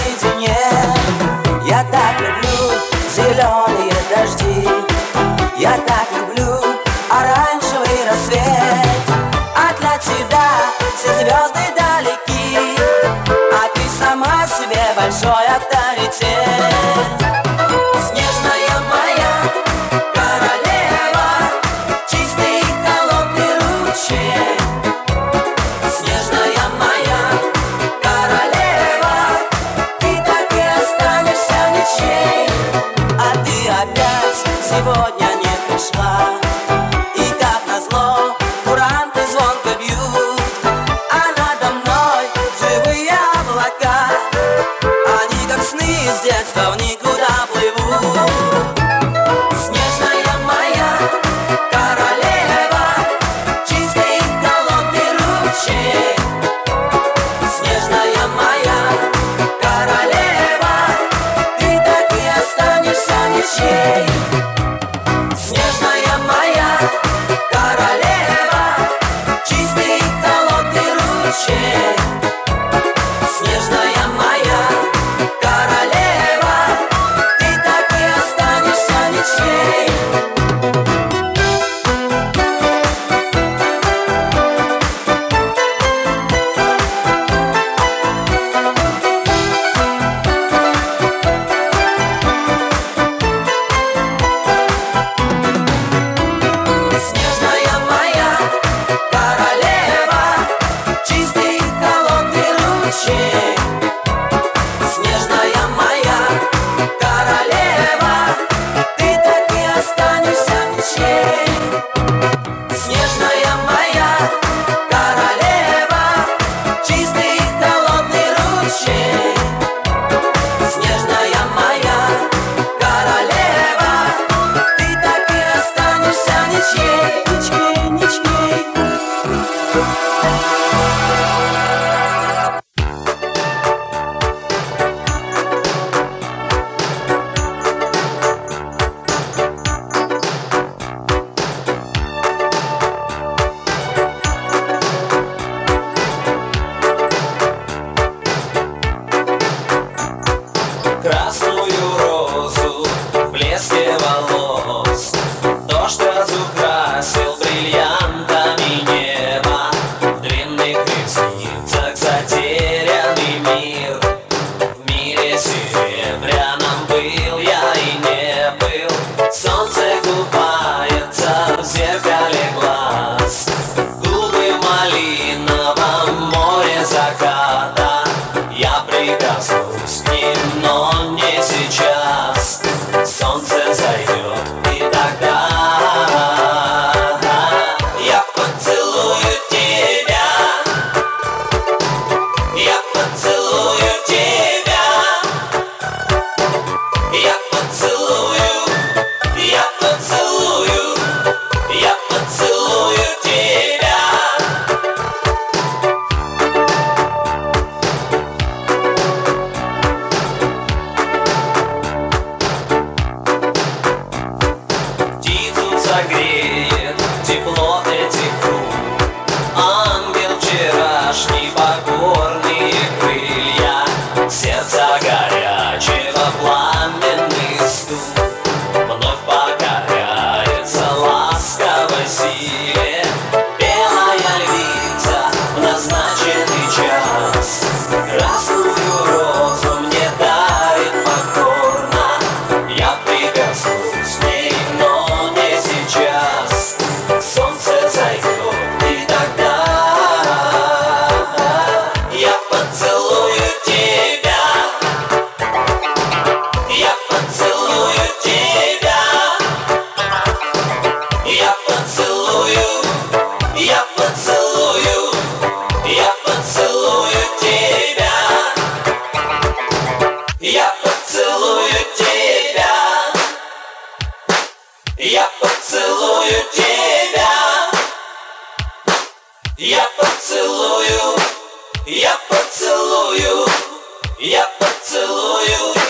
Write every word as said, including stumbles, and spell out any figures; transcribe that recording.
наедине. Я так люблю зеленые дожди, я так люблю оранжевый рассвет. А для тебя все звезды далеки, а ты сама себе большой авторитет. Снежная моя королева, чистый и холодный ручей. Снежная моя королева, ты так и останешься ничей. А ты опять сегодня не пришла, и как назло куранты звонко бьют, а надо мной живые облака, они как сны из детства в никуда плывут. Снежная моя королева, чистый и холодный ручей. Снежная моя королева, ты так и останешься ничей. Снежная моя королева, чистый и холодный ручей. Снежная моя королева, ты так и останешься ничей. Снежная моя королева, чистый и холодный ручей. Снежная моя королева, ты так и останешься ничей. Снежная моя королева, чистый и холодный ручей. Снежная моя королева, ты так и останешься ничей. Ничей, ничей. Красную розу в блеске волос дождь разукрасил бриллиантами небо. В длинных ресницах затерянный мир. В мире серебряном был я и не был. Солнце купается в зеркале глаз. Губы в малиновом море заката. Я прикоснусь к ним, но не сейчас. Солнце зайдет, и тогда я поцелую тебя. Я поцелую тебя. Я поцелую, я поцелую, я поцелую тебя. Птицу согреет тепло этих рук. Ангел вчерашний, покорные крылья. Сердца горячего пламенный стук. Вновь покоряется ласковой силе. Белая львица в назначенный час. Красную розу мне дарит покорно. Я прикоснусь к ней, но не сейчас. Солнце зайдет, и тогда я поцелую тебя. Я поцелую тебя. Я поцелую, я поцелую, я поцелую тебя. Я поцелую тебя. Я поцелую тебя. Я поцелую, я поцелую, я поцелую.